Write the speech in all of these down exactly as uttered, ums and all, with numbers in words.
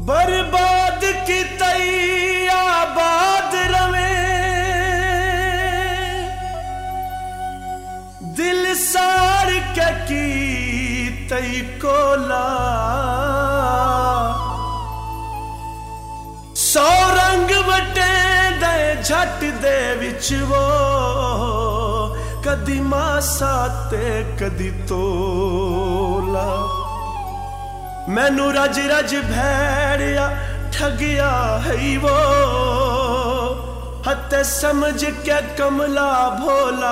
बर्बाद की तई आबाद रवे, दिल सार के की तई कोला, सौ रंग बटे दे झट दे विच वो, कदी मासा ते कदी तोला। मैनू रज रज भैड़िया ठगिया है वो, हते समझ के कमला भोला।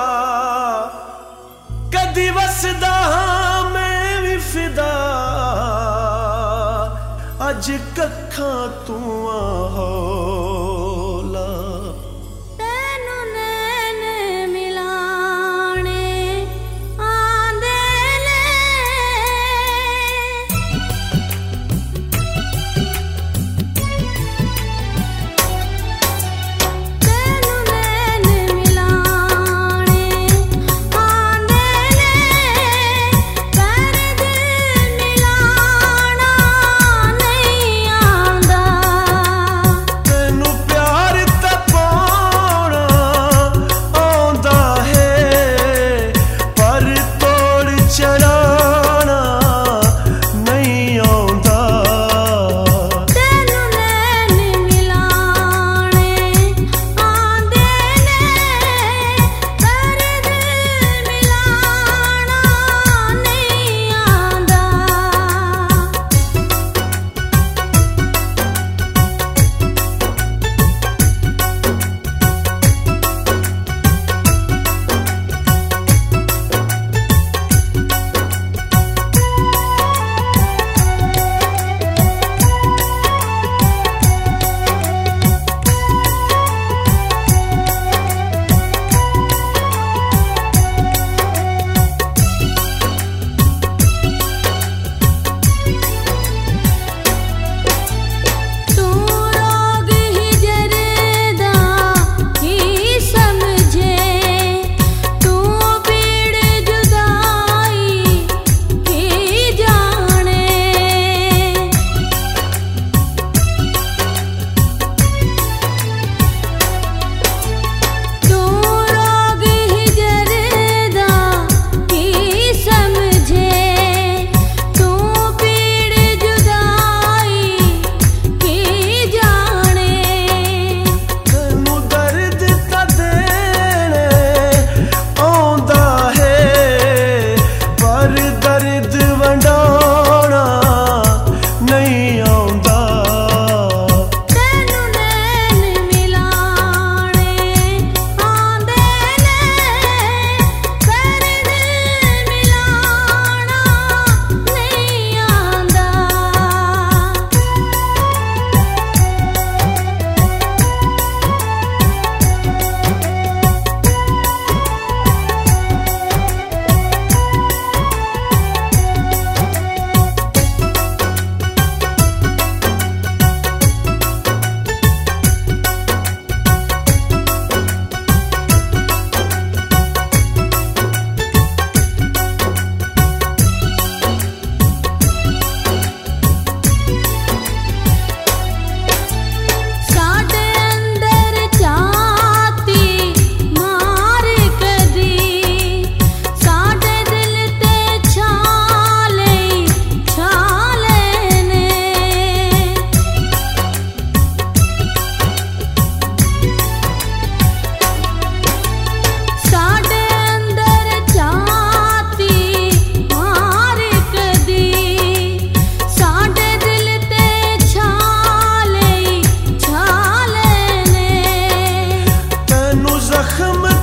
कदी वसदा हाँ मैं भी फिदा, अज कखा तू होला। तेनू नैन मिलाने आंदे ने, तेनू नैन मिलाने आंदे ने, पर दिल मिलाना नहीं आंदा। तेनू प्यार तपाउणा आउंदा है, पर तोड़ चढ़ाना नहीं आउंदा। तेनू नैन मिलाने आंदे ने, पर दिल मिलाना नहीं आंदा। तू रोग हिजर दा की समझे, तू पीड़ जुदाई की जाने। तू रोग हिजर दा की समझे, तू पीड़ जुदाई की जाने। तेनू दर्द ता देने आउंदा है, पर दर्द वंडाना नहीं आउंदा। तेनू नैन मिलाने आंदे ने, पर दिल मिलाना नहीं आंदा। साडे अंदर चाहती मार कदी, साडे दिल ते छाले छाले ने। साडे अंदर चाहती मार कदी, साडे दिल ते छाले छाले ने। तेनू जख्म